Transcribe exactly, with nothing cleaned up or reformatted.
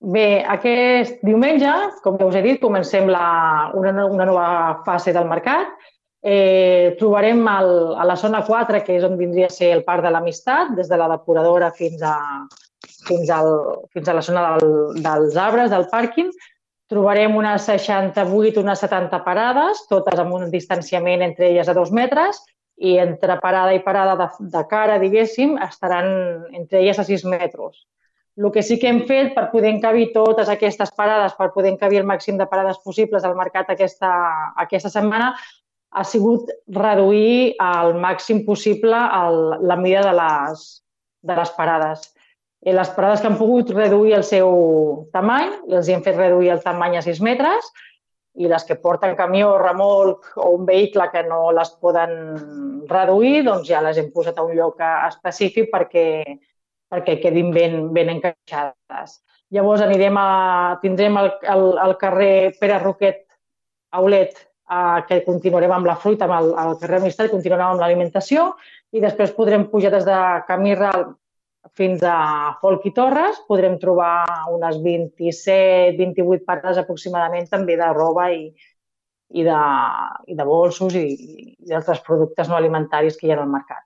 Bé, aquest diumenge, com ja us he dit, comencem la, una, no- una nova fase del mercat. Eh, trobarem el, a la zona quatre, que és on vindria a ser el Parc de l'Amistat, des de la depuradora fins a, fins al, fins a la zona del, dels arbres, del pàrquing. Trobarem unes seixanta-vuit, unes setanta parades, totes amb un distanciament entre elles de dos metres, i entre parada i parada de, de cara, diguéssim, estaran entre elles a sis metres. El que sí que hem fet per poder encabir totes aquestes parades, per poder encabir el màxim de parades possibles al mercat aquesta, aquesta setmana, ha sigut reduir al màxim possible el, la mida de les, de les parades. I les parades que han pogut reduir el seu tamany, els hem fet reduir el tamany a sis metres, i les que porten camió, remolc o un vehicle que no les poden reduir, doncs ja les hem posat a un lloc específic perquè, perquè quedin ben, ben encaixades. Llavors anirem a, tindrem el, el, el carrer Pere Roquet Aulet, eh, que continuarem amb la fruita, amb el, el carrer Amistat, continuarem amb l'alimentació, i després podrem pujar des de Camí Ral fins a Folc i Torres, podrem trobar unes vint-i-set, vint-i-vuit parades aproximadament també de roba i, i, de, i de bolsos i, i d'altres productes no alimentaris que hi ha al mercat.